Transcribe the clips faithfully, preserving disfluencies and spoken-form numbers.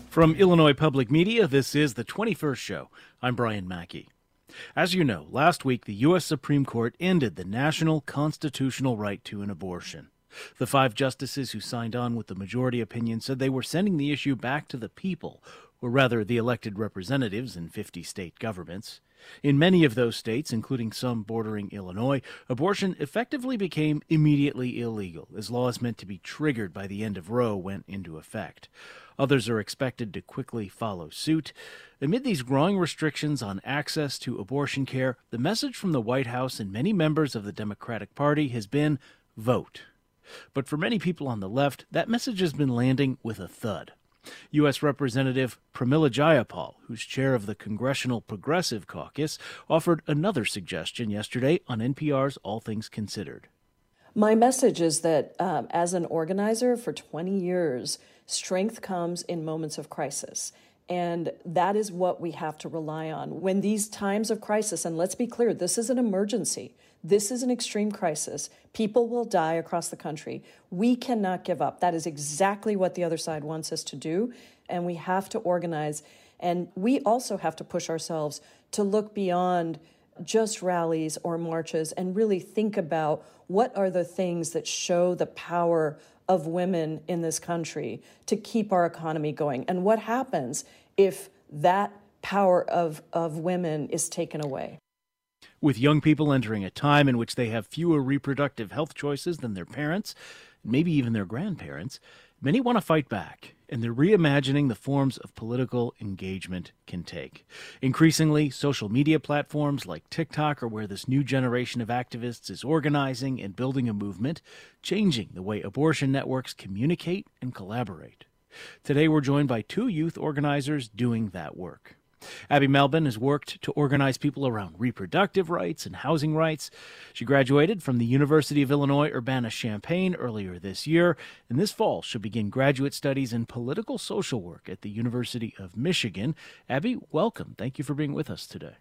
From Illinois Public Media, this is the twenty-first Show. I'm Brian Mackey. As you know, last week the U S Supreme Court ended the national constitutional right to an abortion. The five justices who signed on with the majority opinion said they were sending the issue back to the people, or rather the elected representatives in fifty state governments. In many of those states, including some bordering Illinois, abortion effectively became immediately illegal, as laws meant to be triggered by the end of Roe went into effect. Others are expected to quickly follow suit. Amid these growing restrictions on access to abortion care, the message from the White House and many members of the Democratic Party has been vote. But for many people on the left, that message has been landing with a thud. U S. Representative Pramila Jayapal, who's chair of the Congressional Progressive Caucus, offered another suggestion yesterday on N P R's All Things Considered. My message is that um, as an organizer for twenty years, strength comes in moments of crisis. And that is what we have to rely on. When these times of crisis, and let's be clear, this is an emergency. This is an extreme crisis. People will die across the country. We cannot give up. That is exactly what the other side wants us to do. And we have to organize. And we also have to push ourselves to look beyond just rallies or marches and really think about what are the things that show the power of women in this country to keep our economy going. And what happens if that power of, of women is taken away? With young people entering a time in which they have fewer reproductive health choices than their parents, maybe even their grandparents, many want to fight back, and they're reimagining the forms of political engagement can take. Increasingly, social media platforms like TikTok are where this new generation of activists is organizing and building a movement, changing the way abortion networks communicate and collaborate. Today, we're joined by two youth organizers doing that work. Abby Melvin has worked to organize people around reproductive rights and housing rights. She graduated from the University of Illinois Urbana-Champaign earlier this year, and this fall she'll begin graduate studies in political social work at the University of Michigan. Abby, welcome. Thank you for being with us today.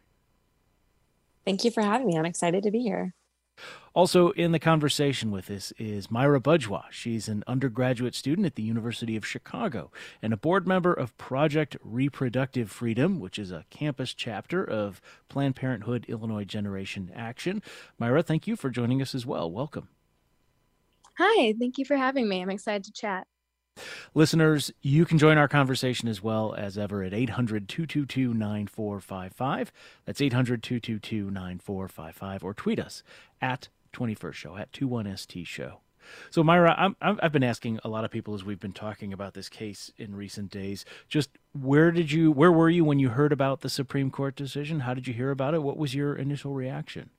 Thank you for having me. I'm excited to be here. Also in the conversation with us is Myra Budgwa. She's an undergraduate student at the University of Chicago and a board member of Project Reproductive Freedom, which is a campus chapter of Planned Parenthood Illinois Generation Action. Myra, thank you for joining us as well. Welcome. Hi, thank you for having me. I'm excited to chat. Listeners, you can join our conversation as well as ever at eight hundred, two two two, nine four five five. That's eight hundred, two two two, nine four five five. Or tweet us at twenty-first Show, at twenty-one S T Show. So, Myra, I'm, I've been asking a lot of people as we've been talking about this case in recent days, just where did you, where were you when you heard about the Supreme Court decision? How did you hear about it? What was your initial reaction?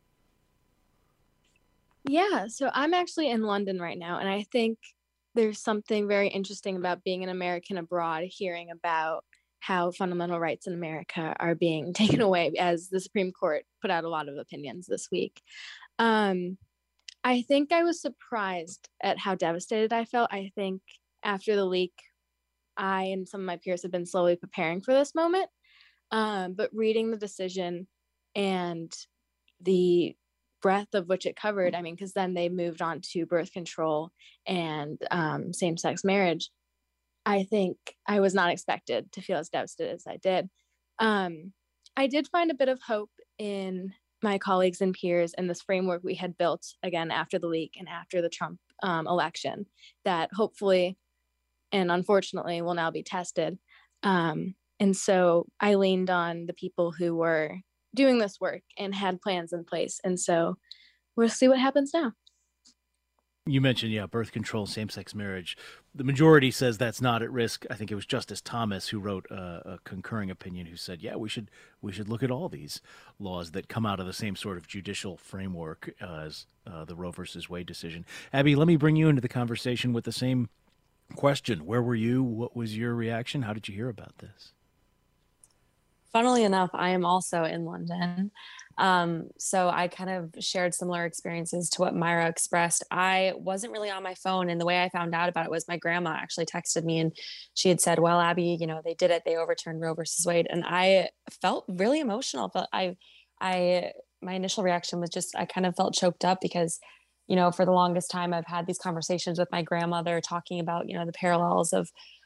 Yeah, so I'm actually in London right now, and I think there's something very interesting about being an American abroad, hearing about how fundamental rights in America are being taken away, as the Supreme Court put out a lot of opinions this week. Um, I think I was surprised at how devastated I felt. I think after the leak, I and some of my peers have been slowly preparing for this moment. Um, but reading the decision and the breadth of which it covered, I mean, because then they moved on to birth control and um, same-sex marriage. I think I was not expected to feel as devastated as I did. Um, I did find a bit of hope in my colleagues and peers and this framework we had built, again, after the leak and after the Trump um, election, that hopefully and unfortunately will now be tested. Um, and so I leaned on the people who were doing this work and had plans in place. And so we'll see what happens now. You mentioned, yeah, birth control, same-sex marriage. The majority says that's not at risk. I think it was Justice Thomas who wrote a, a concurring opinion who said, yeah, we should we should look at all these laws that come out of the same sort of judicial framework as uh, the Roe versus Wade decision. Abby, let me bring you into the conversation with the same question. Where were you? What was your reaction? How did you hear about this? Funnily enough, I am also in London. Um, so I kind of shared similar experiences to what Myra expressed. I wasn't really on my phone, and the way I found out about it was my grandma actually texted me, and she had said, well, Abby, you know, they did it. They overturned Roe versus Wade. And I felt really emotional. But I, I, my initial reaction was just, I kind of felt choked up because, you know, for the longest time, I've had these conversations with my grandmother talking about, you know, the parallels of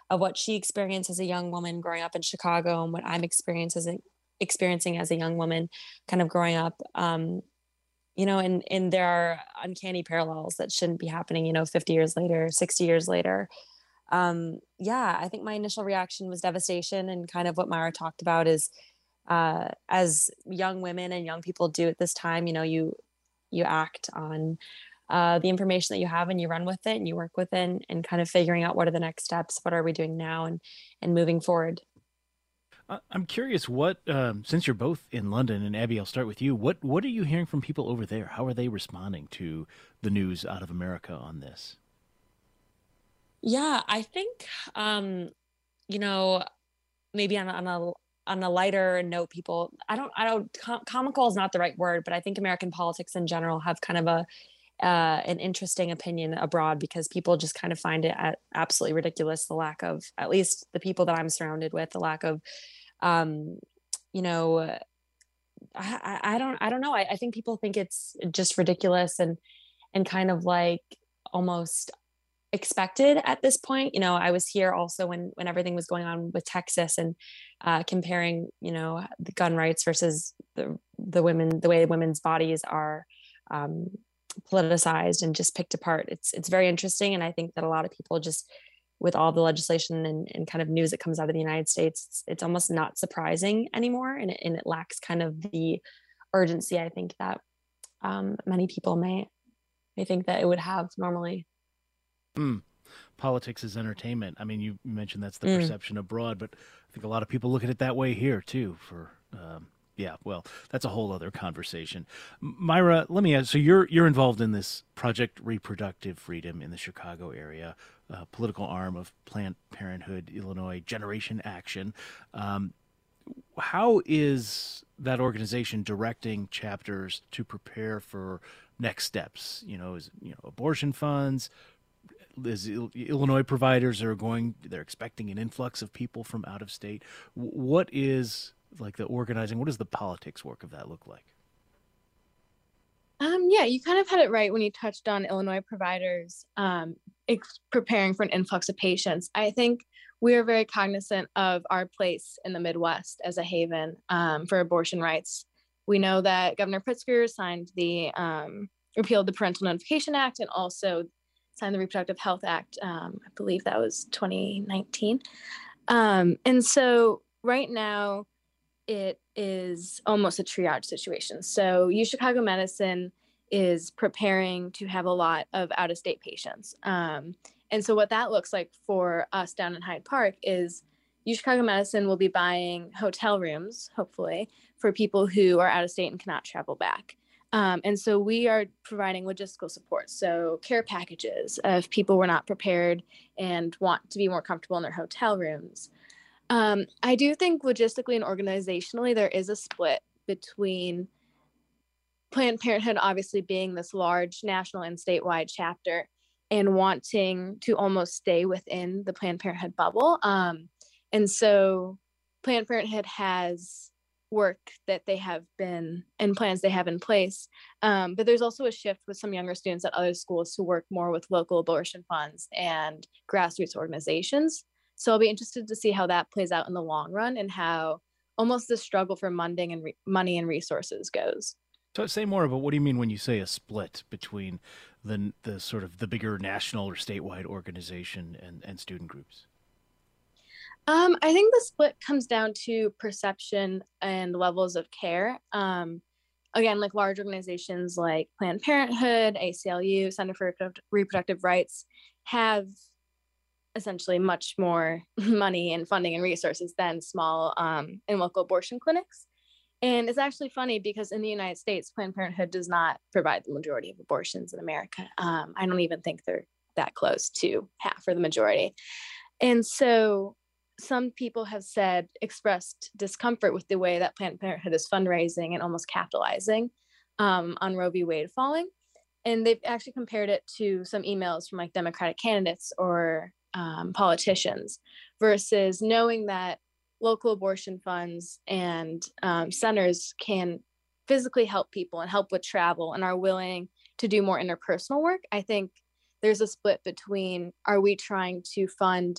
of what she experienced as a young woman growing up in Chicago and what I'm experiencing as a, experiencing as a young woman kind of growing up. Um, you know, and, and there are uncanny parallels that shouldn't be happening, you know, fifty years later, sixty years later. Um, yeah, I think my initial reaction was devastation, and kind of what Myra talked about is, uh, as young women and young people do at this time, you know, you, you act on, uh, the information that you have and you run with it and you work with it, and, and kind of figuring out what are the next steps, what are we doing now, and, and moving forward. I'm curious what, um, since you're both in London, and Abby, I'll start with you. What what are you hearing from people over there? How are they responding to the news out of America on this? Yeah, I think, um, you know, maybe on, a- on a on a lighter note, people, I don't, I don't, com- comical is not the right word, but I think American politics in general have kind of a uh, an interesting opinion abroad, because people just kind of find it at absolutely ridiculous, the lack of, at least the people that I'm surrounded with, the lack of, um, you know, I, I I don't, I don't know. I, I think people think it's just ridiculous, and, and kind of like almost expected at this point. You know, I was here also when, when everything was going on with Texas, and uh, comparing, you know, the gun rights versus the, the women, the way women's bodies are, um, politicized and just picked apart. It's it's very interesting, and I think that a lot of people just, with all the legislation and, and kind of news that comes out of the United States, it's, it's almost not surprising anymore, and it, and it lacks kind of the urgency, I think, that um, many people may may think that it would have normally. Mm. Politics is entertainment. I mean, you mentioned that's the Mm. perception abroad, but I think a lot of people look at it that way here too. For um, yeah, well, that's a whole other conversation. M- Myra, let me ask. So you're you're involved in this Project Reproductive Freedom in the Chicago area, uh, political arm of Planned Parenthood Illinois Generation Action. Um, how is that organization directing chapters to prepare for next steps? You know, is you know abortion funds. Is Illinois providers are going, they're expecting an influx of people from out of state. What is like the organizing? What does the politics work of that look like? Um, yeah, you kind of had it right when you touched on Illinois providers um, ex- preparing for an influx of patients. I think we are very cognizant of our place in the Midwest as a haven um, for abortion rights. We know that Governor Pritzker signed the um, repealed the Parental Notification Act, and also signed the Reproductive Health Act. Um, I believe that was twenty nineteen. Um, and so right now it is almost a triage situation. So U Chicago Medicine is preparing to have a lot of out-of-state patients. Um, and so what that looks like for us down in Hyde Park is U Chicago Medicine will be buying hotel rooms, hopefully, for people who are out of state and cannot travel back. Um, and so we are providing logistical support. So care packages if people were not prepared and want to be more comfortable in their hotel rooms. Um, I do think logistically and organizationally, there is a split between Planned Parenthood obviously being this large national and statewide chapter and wanting to almost stay within the Planned Parenthood bubble. Um, and so Planned Parenthood has work that they have been and plans they have in place. Um, but there's also a shift with some younger students at other schools to work more with local abortion funds and grassroots organizations. So I'll be interested to see how that plays out in the long run, and how almost the struggle for funding and re- money and resources goes. So say more about what do you mean when you say a split between the the sort of the bigger national or statewide organization and, and student groups? Um, I think the split comes down to perception and levels of care. Um, again, like large organizations like Planned Parenthood, A C L U, Center for Reproductive Rights have essentially much more money and funding and resources than small um, and local abortion clinics. And it's actually funny because in the United States, Planned Parenthood does not provide the majority of abortions in America. Um, I don't even think they're that close to half or the majority. And so some people have said, expressed discomfort with the way that Planned Parenthood is fundraising and almost capitalizing um, on Roe v. Wade falling. And they've actually compared it to some emails from like Democratic candidates or um, politicians, versus knowing that local abortion funds and um, centers can physically help people and help with travel and are willing to do more interpersonal work. I think there's a split between, are we trying to fund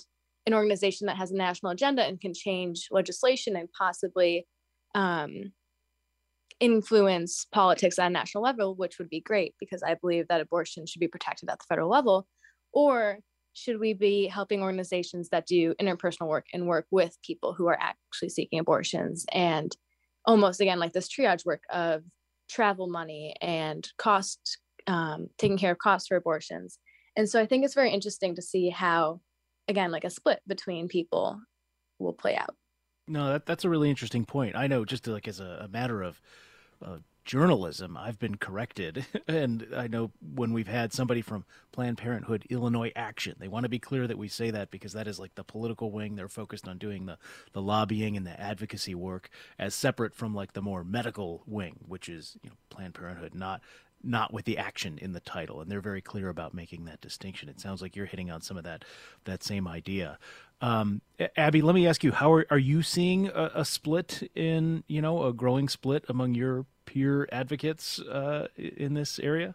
an organization that has a national agenda and can change legislation and possibly um, influence politics at a national level, which would be great because I believe that abortion should be protected at the federal level? Or should we be helping organizations that do interpersonal work and work with people who are actually seeking abortions, and almost again like this triage work of travel money and cost, um, taking care of costs for abortions? And so I think it's very interesting to see how, again, like a split between people will play out. No, that, that's a really interesting point. I know, just like as a, a matter of uh, journalism, I've been corrected. And I know when we've had somebody from Planned Parenthood Illinois Action, they want to be clear that we say that because that is like the political wing. They're focused on doing the, the lobbying and the advocacy work as separate from like the more medical wing, which is, you know, Planned Parenthood, not not with the action in the title. And they're very clear about making that distinction. It sounds like you're hitting on some of that that same idea. Um, Abby, let me ask you, how are, are you seeing a, a split in, you know, a growing split among your peer advocates uh, in this area?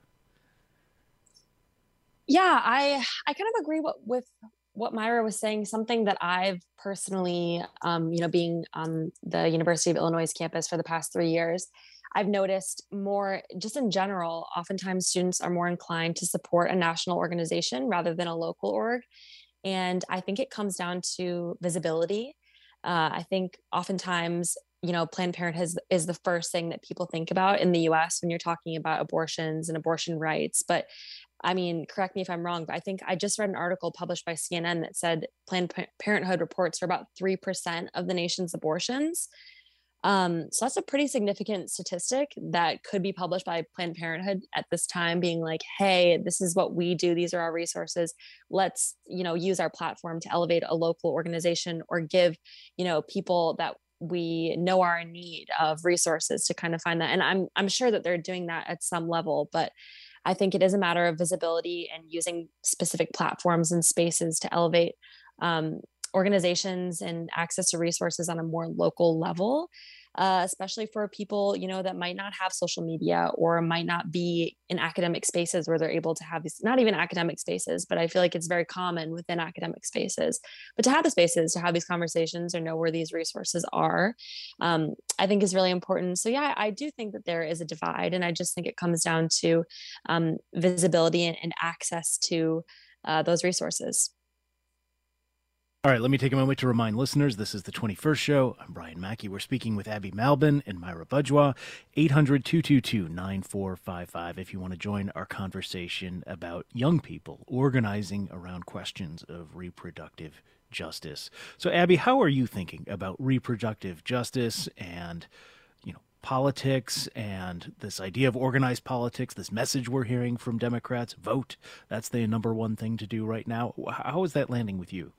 Yeah, I I kind of agree what, with what Myra was saying. Something that I've personally, um, you know, being on the University of Illinois campus for the past three years, I've noticed more just in general, oftentimes students are more inclined to support a national organization rather than a local org. And I think it comes down to visibility. Uh, I think oftentimes, you know, Planned Parenthood is, is the first thing that people think about in the U S when you're talking about abortions and abortion rights. But I mean, correct me if I'm wrong, but I think I just read an article published by C N N that said Planned Parenthood reports for about three percent of the nation's abortions. Um, so that's a pretty significant statistic that could be published by Planned Parenthood at this time, being like, hey, this is what we do. These are our resources. Let's, you know, use our platform to elevate a local organization or give, you know, people that we know are in need of resources to kind of find that. And I'm, I'm sure that they're doing that at some level, but I think it is a matter of visibility and using specific platforms and spaces to elevate, um, organizations and access to resources on a more local level, uh, especially for people, you know, that might not have social media or might not be in academic spaces where they're able to have these, not even academic spaces, but I feel like it's very common within academic spaces, but to have the spaces to have these conversations or know where these resources are, um, I think is really important. So yeah, I do think that there is a divide, and I just think it comes down to um, visibility and, and access to uh, those resources. All right, let me take a moment to remind listeners, this is the twenty-first show. I'm Brian Mackey. We're speaking with Abby Malbin and Myra Budgwa. eight hundred, two two two, nine four five five if you want to join our conversation about young people organizing around questions of reproductive justice. So, Abby, how are you thinking about reproductive justice and, you know, politics and this idea of organized politics, this message we're hearing from Democrats, vote, that's the number one thing to do right now. How is that landing with you?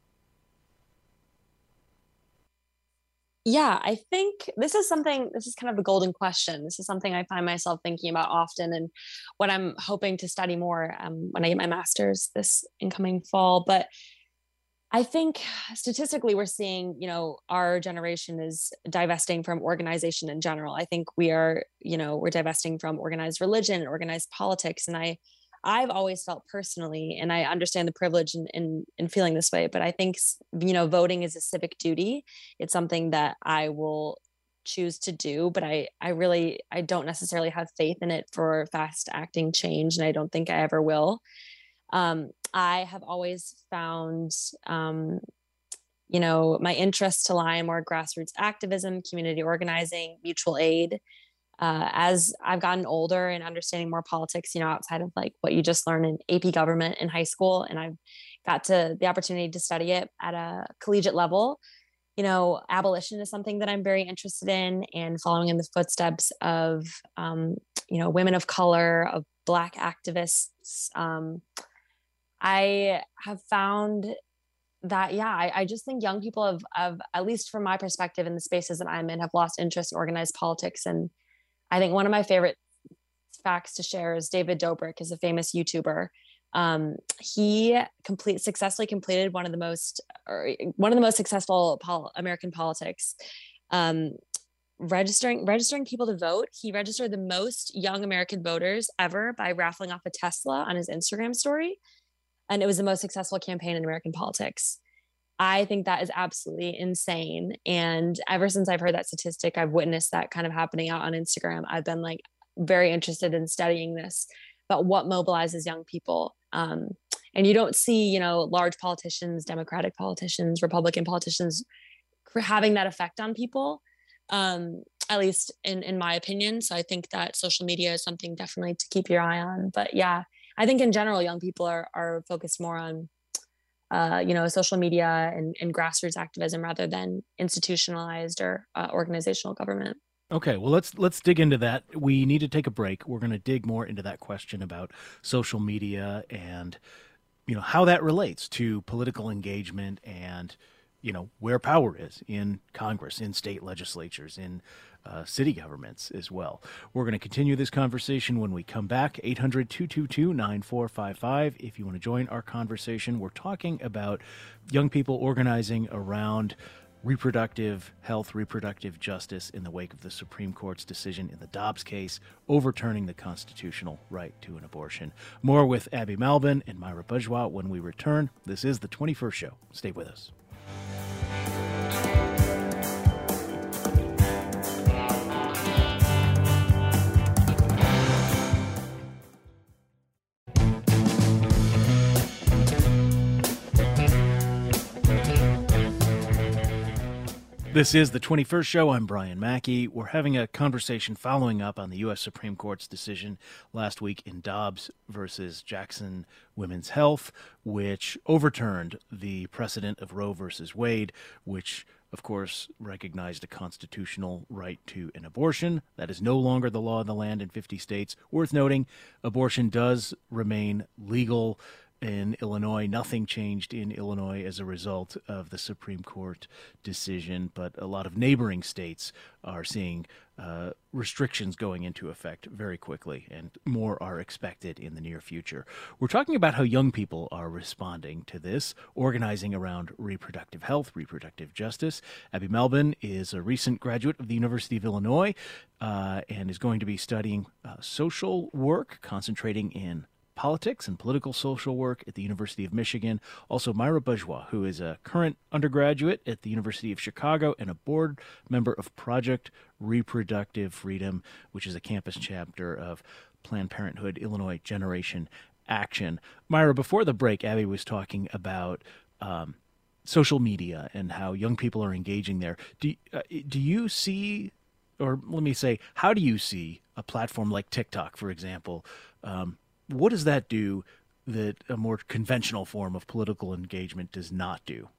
Yeah, I think this is something, this is kind of a golden question. This is something I find myself thinking about often, and what I'm hoping to study more um, when I get my master's this incoming fall. But I think statistically, we're seeing, you know, our generation is divesting from organization in general. I think we are, you know, we're divesting from organized religion, organized politics. And I, I've always felt personally, and I understand the privilege in, in, in feeling this way, but I think, you know, voting is a civic duty. It's something that I will choose to do, but I, I really, I don't necessarily have faith in it for fast acting change. And I don't think I ever will. Um, I have always found, um, you know, my interests to lie in more grassroots activism, community organizing, mutual aid. Uh, as I've gotten older and understanding more politics, you know, outside of like what you just learn in A P government in high school, and I've got to the opportunity to study it at a collegiate level, you know, abolition is something that I'm very interested in, and following in the footsteps of, um, you know, women of color, of Black activists. Um, I have found that, yeah, I, I just think young people have, have, at least from my perspective in the spaces that I'm in, have lost interest in organized politics. And I think one of my favorite facts to share is David Dobrik is a famous YouTuber. Um, he complete successfully completed one of the most, or one of the most successful pol- American politics, um, registering, registering people to vote. He registered the most young American voters ever by raffling off a Tesla on his Instagram story. And it was the most successful campaign in American politics. I think that is absolutely insane. And ever since I've heard that statistic, I've witnessed that kind of happening out on Instagram. I've been like very interested in studying this about what mobilizes young people. Um, and you don't see, you know, large politicians, Democratic politicians, Republican politicians having that effect on people, um, at least in, in my opinion. So I think that social media is something definitely to keep your eye on. But yeah, I think in general, young people are, are focused more on Uh, you know, social media and, and grassroots activism rather than institutionalized or uh, organizational government. Okay, well, let's let's dig into that. We need to take a break. We're going to dig more into that question about social media and, you know, how that relates to political engagement and, you know, where power is in Congress, in state legislatures, in uh, city governments as well. We're going to continue this conversation when we come back. eight hundred, two two two, nine four five five. If you want to join our conversation, we're talking about young people organizing around reproductive health, reproductive justice in the wake of the Supreme Court's decision in the Dobbs case, overturning the constitutional right to an abortion. More with Abby Malbin and Myra Bourgeois when we return. This is the twenty-first Show. Stay with us. This is the twenty-first Show. I'm Brian Mackey. We're having a conversation following up on the U S Supreme Court's decision last week in Dobbs versus Jackson Women's Health, which overturned the precedent of Roe versus Wade, which, of course, recognized a constitutional right to an abortion. That is no longer the law of the land in fifty states. Worth noting, abortion does remain legal in Illinois. Nothing changed in Illinois as a result of the Supreme Court decision, but a lot of neighboring states are seeing uh, restrictions going into effect very quickly, and more are expected in the near future. We're talking about how young people are responding to this, organizing around reproductive health, reproductive justice. Abby Malbin is a recent graduate of the University of Illinois uh, and is going to be studying uh, social work, concentrating in politics and political social work at the University of Michigan. Also, Myra Bourgeois, who is a current undergraduate at the University of Chicago and a board member of Project Reproductive Freedom, which is a campus chapter of Planned Parenthood Illinois Generation Action. Myra, before the break, Abby was talking about um, social media and how young people are engaging there. Do, uh, do you see, or let me say, how do you see a platform like TikTok, for example, um, what does that do that a more conventional form of political engagement does not do?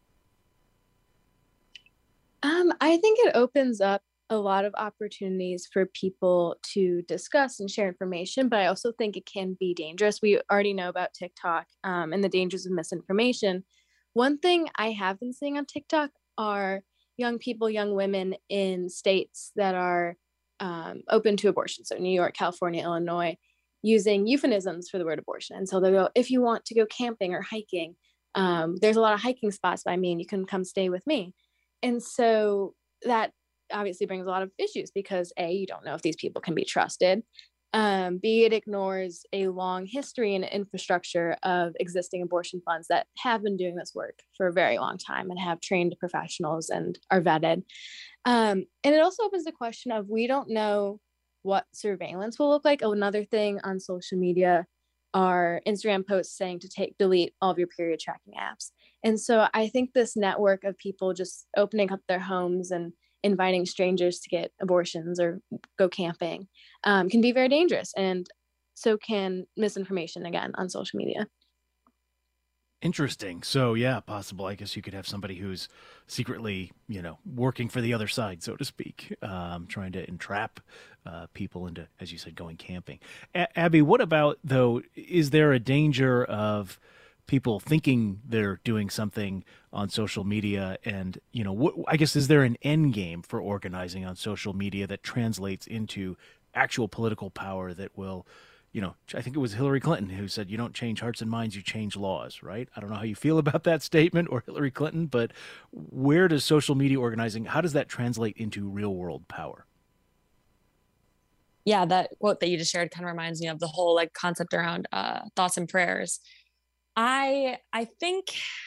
Um, I think it opens up a lot of opportunities for people to discuss and share information, but I also think it can be dangerous. We already know about TikTok um, and the dangers of misinformation. One thing I have been seeing on TikTok are young people, young women in states that are um, open to abortion. So New York, California, Illinois, using euphemisms for the word abortion. And so they'll go, if you want to go camping or hiking, um, there's a lot of hiking spots by me and you can come stay with me. And so that obviously brings a lot of issues because A, you don't know if these people can be trusted. Um, B, it ignores a long history and infrastructure of existing abortion funds that have been doing this work for a very long time and have trained professionals and are vetted. Um, and it also opens the question of, we don't know what surveillance will look like. Another thing on social media are Instagram posts saying to take delete all of your period tracking apps. And so I think this network of people just opening up their homes and inviting strangers to get abortions or go camping um, can be very dangerous. And so can misinformation, again, on social media. Interesting. So, yeah, possible. I guess you could have somebody who's secretly, you know, working for the other side, so to speak, um, trying to entrap uh, people into, as you said, going camping. A- Abby, what about, though, is there a danger of people thinking they're doing something on social media? And, you know, what, I guess, is there an end game for organizing on social media that translates into actual political power that will, you know, I think it was Hillary Clinton who said, you don't change hearts and minds, you change laws, right? I don't know how you feel about that statement or Hillary Clinton, but where does social media organizing, how does that translate into real world power? Yeah, that quote that you just shared kind of reminds me of the whole like concept around uh, thoughts and prayers. I I think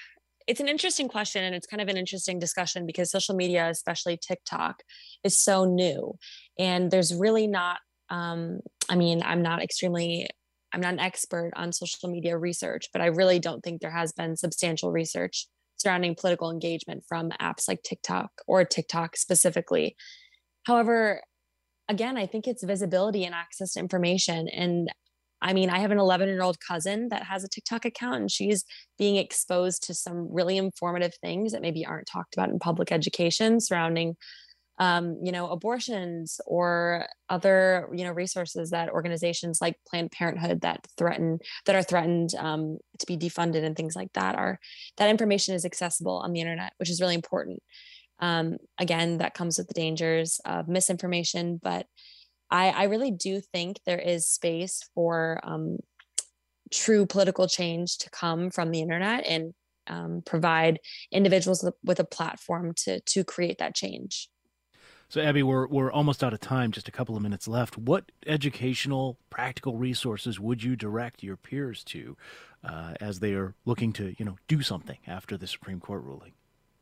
it's an interesting question, and it's kind of an interesting discussion because social media, especially TikTok, is so new, and there's really not. Um, I mean, I'm not extremely, I'm not an expert on social media research, but I really don't think there has been substantial research surrounding political engagement from apps like TikTok or TikTok specifically. However, again, I think it's visibility and access to information. And I mean, I have an eleven year old cousin that has a TikTok account, and she's being exposed to some really informative things that maybe aren't talked about in public education surrounding, um, you know, abortions or other, you know, resources that organizations like Planned Parenthood that threaten, that are threatened um, to be defunded and things like that are, that information is accessible on the internet, which is really important. Um, again, that comes with the dangers of misinformation, but I, I really do think there is space for um, true political change to come from the internet and um, provide individuals with, with a platform to to create that change. So, Abby, we're we're almost out of time. Just a couple of minutes left. What educational, practical resources would you direct your peers to uh, as they are looking to, you know, do something after the Supreme Court ruling?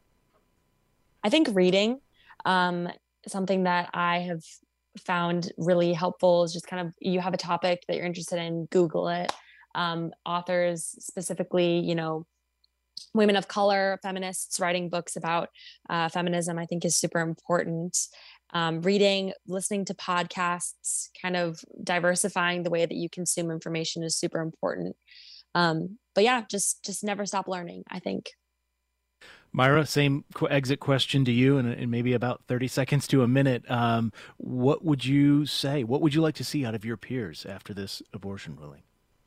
I think reading, um, something that I have found really helpful is just kind of, you have a topic that you're interested in, Google it. Um, authors specifically, you know, women of color, feminists writing books about uh, feminism, I think is super important. Um, reading, listening to podcasts, kind of diversifying the way that you consume information is super important. Um, but yeah, just just never stop learning, I think. Myra, same qu- exit question to you, and in maybe about thirty seconds to a minute. Um, what would you say? What would you like to see out of your peers after this abortion ruling?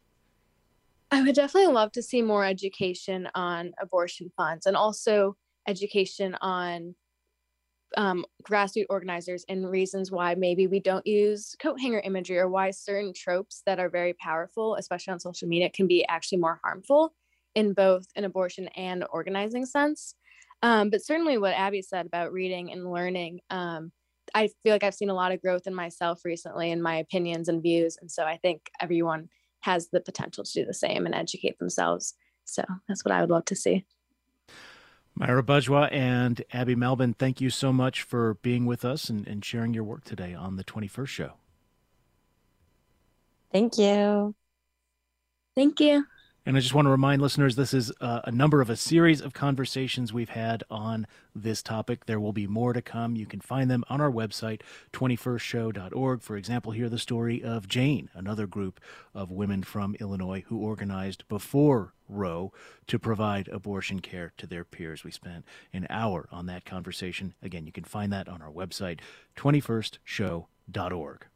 I would definitely love to see more education on abortion funds and also education on um, grassroots organizers and reasons why maybe we don't use coat hanger imagery, or why certain tropes that are very powerful, especially on social media, can be actually more harmful in both an abortion and organizing sense. Um, but certainly what Abby said about reading and learning, um, I feel like I've seen a lot of growth in myself recently in my opinions and views. And so I think everyone has the potential to do the same and educate themselves. So that's what I would love to see. Myra Bourgeois and Abby Melvin, thank you so much for being with us and, and sharing your work today on the twenty-first Show. Thank you. Thank you. And I just want to remind listeners, this is uh, a number of a series of conversations we've had on this topic. There will be more to come. You can find them on our website, twenty-first show dot org. For example, hear the story of Jane, another group of women from Illinois who organized before Roe to provide abortion care to their peers. We spent an hour on that conversation. Again, you can find that on our website, twenty-first show dot org.